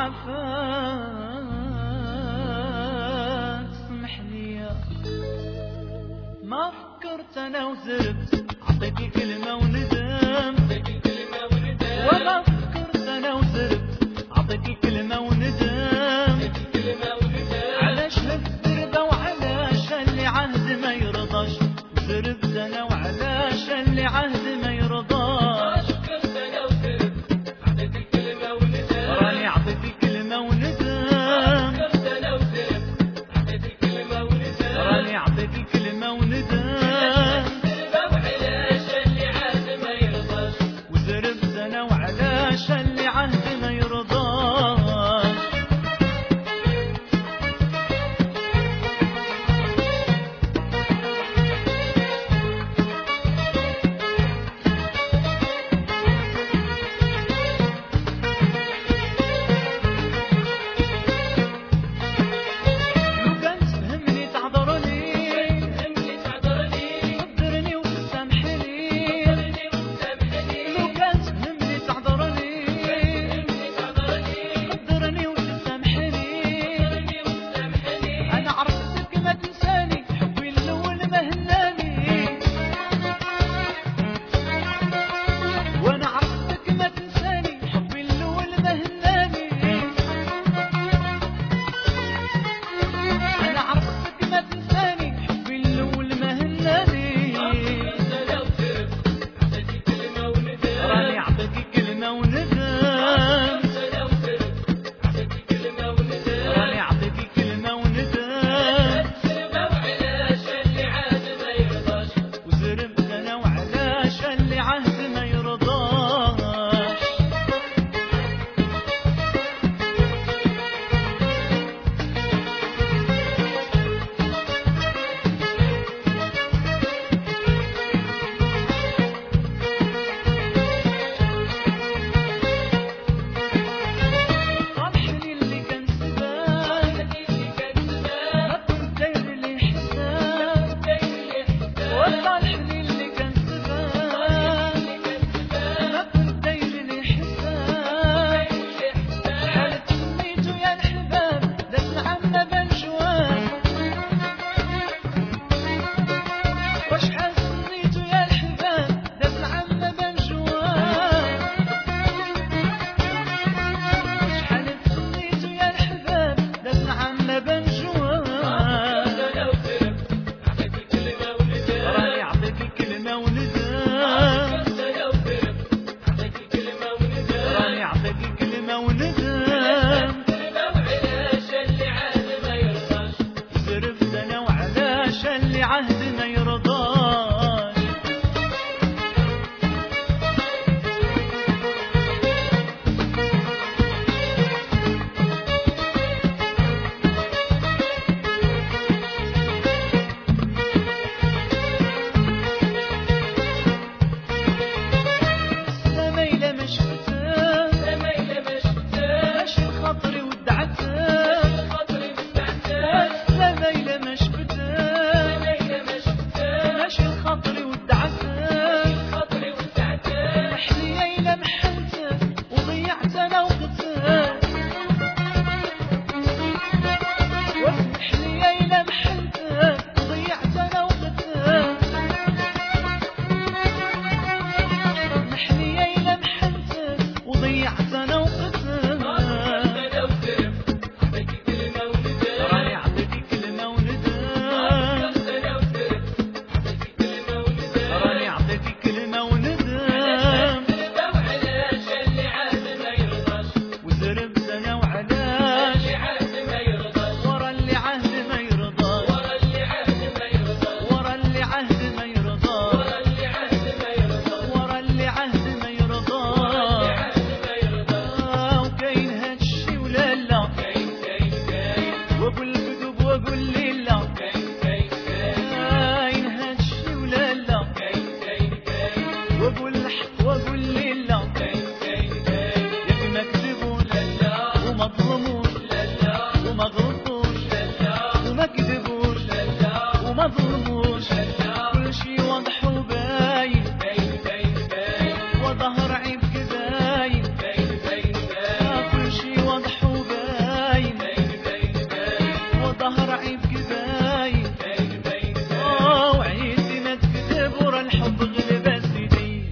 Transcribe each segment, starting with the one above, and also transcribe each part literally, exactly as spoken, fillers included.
عفاك اسمح لي ما فكرت انا وزرت عطيتي كلمة وندمت وما فكرت انا وزرت عطيتي كلمة وندمت علاش هالدربة وعلاش اللي عهد ما يرضاش زربت انا وعلاش اللي عهد ما يرضاش راني عطيتي كلمة وندم راني عطيتي كلمة وندم وزربت انا وعلاش اللي عهد ما يرضاش عهد ما يرضاش الحب غلب سيدي.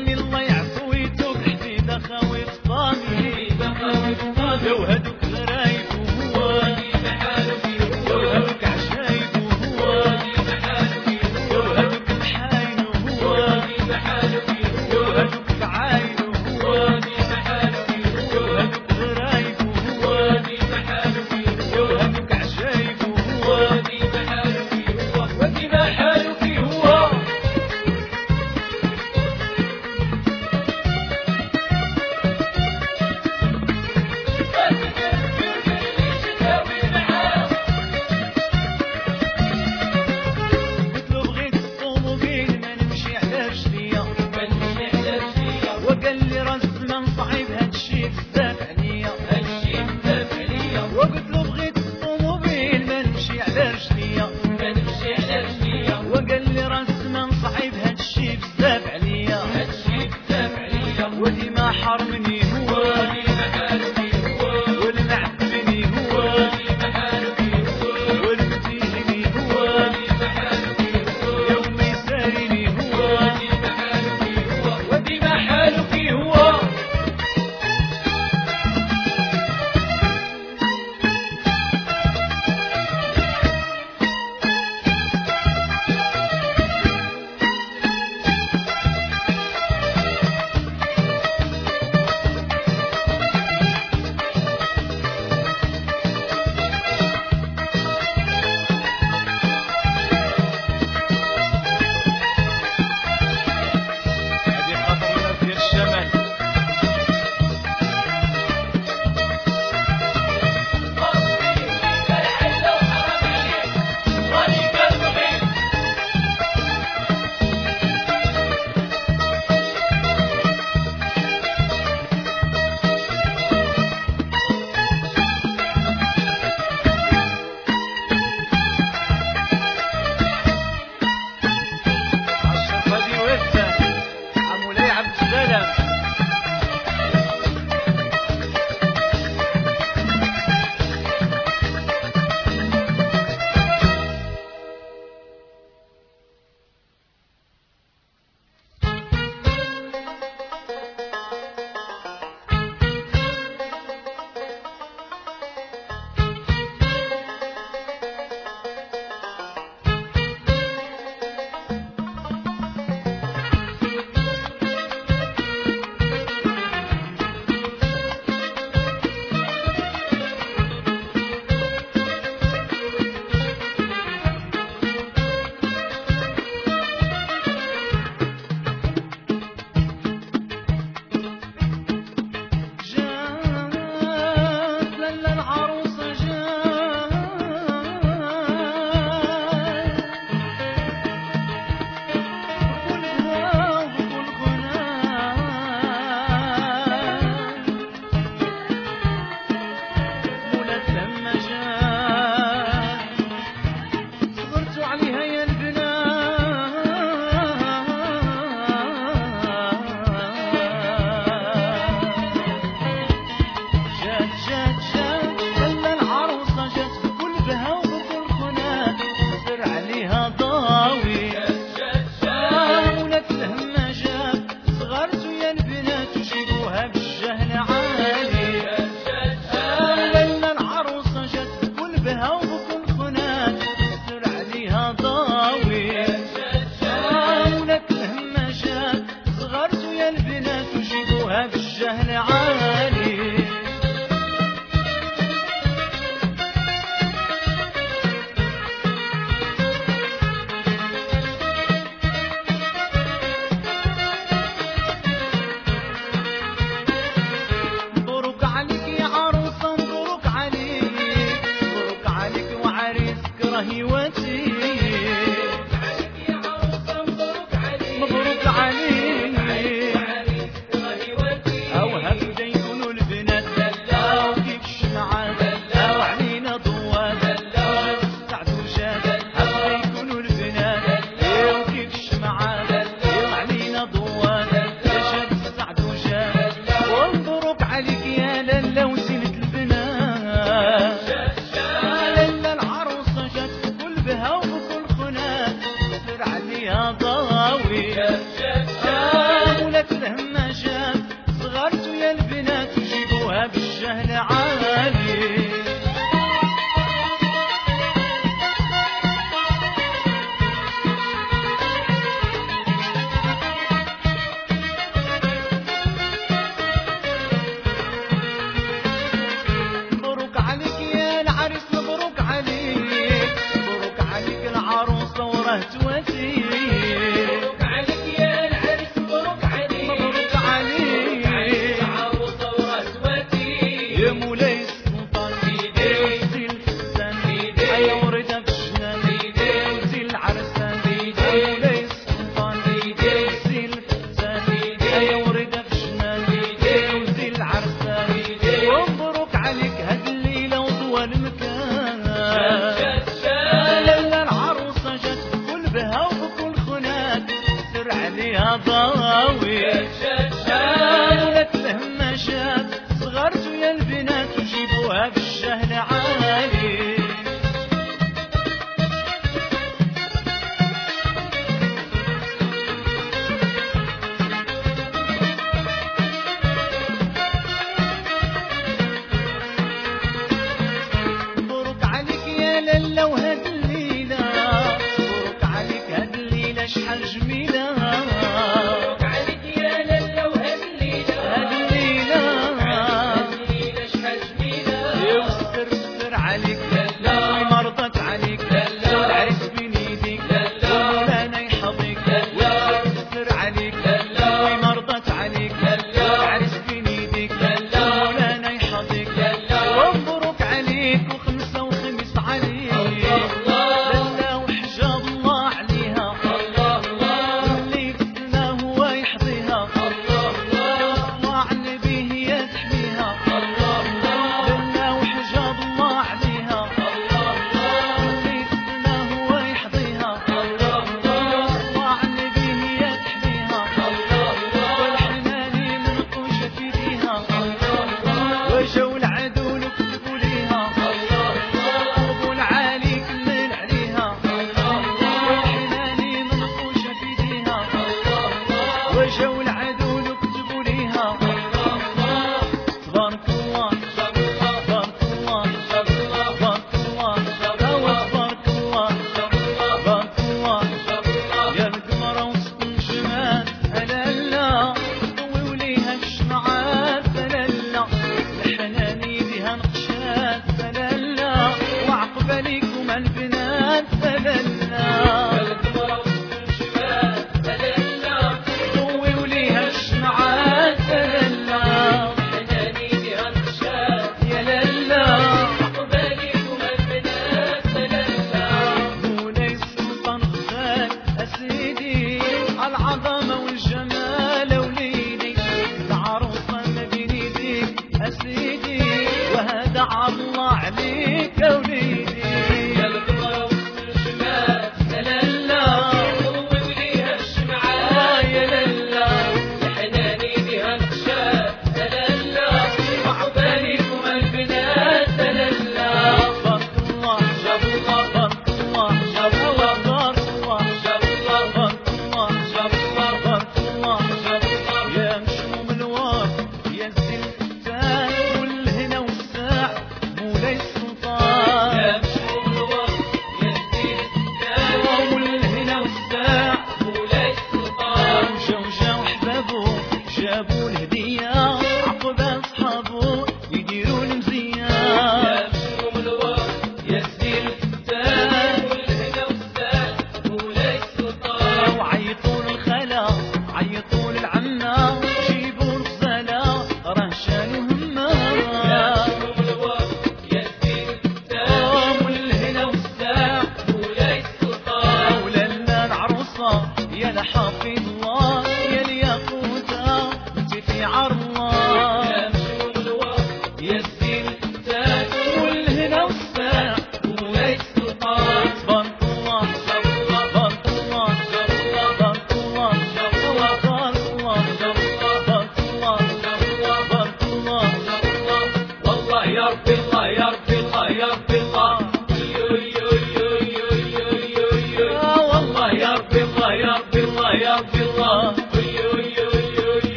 لو هدوك غرايب قلت له بغيت الطوموبيل ما نمشي على رجليا ما نمشي على رجليا. وقال لي راه الزمان صعيب هادشي بزاف عليا هادشي بزاف عليا. وديما حرمني هو وديما حاربني هو. والمعذبني هو وديما حاربني هو. والمتيهني هو وديما حاربني هو. يوم يسارني هو وديما حاربني هو. وديما حالو فيه هو. بالجهل عالي. مبروك عليك يا عروسة مبروك عليك، مبروك عليك وعريسك راه يواتيك. مبروك عليك بها مكان. شاد شاد للا العروسة جات بكل بها وبكل خناك سر عليها ضاوي. شاد شاد ولات الهماشات صغرتو يا البنات وجيبوها بالجهل عالي. مبروك عليك يا لالا وهاد الليلة، مبروك عليك هاد الليلة شحال جميلة. مبروك عليك يا لالا وهاد الليلة، هاد الليلة هاد الليلة شحال جميلة. يا وستر ستر عليك لالا وما رضت عليك لالا والعريس بين يديك لالا ومولانا يحظيك. لالا وستر ستر عليك لالا وما رضت عليك لالا والعريس بين يديك لالا ومولانا يحظيك. لالا ومبروك عليك وخمسة وخميس عليك. الله لالا وحجاب الله عليها الله الله واللي في السما هو يحظيها. الله الله الله على النبي هي تحميها. الله الله لالا وحجاب الله عليها الله واللي في السما هو يحظيها. الله الله الله على النبي هي تحميها. والحناني منقوش في ايديها وجاو العدو نكتبوا ليها. قلبوا العالي كمل عليها والحناني منقوش في ايديها وجاو العدو نكتبوا ليها. تبارك الله تبارك الله تبارك الله تبارك الله تبارك الله يا القمرة وسط الجمال هلالا ضوي وليها الشمعات فلالا الحناني بها نقشات فلالا وعقباليكم البنات فلالا ضوي وليها الشمعات فلالا يا لالا مولاي السلطان غزال أسيدي العظمة والجمال وليدي العروسة ما بين يديك أسيدي وهذا عر الله عليك وليدي.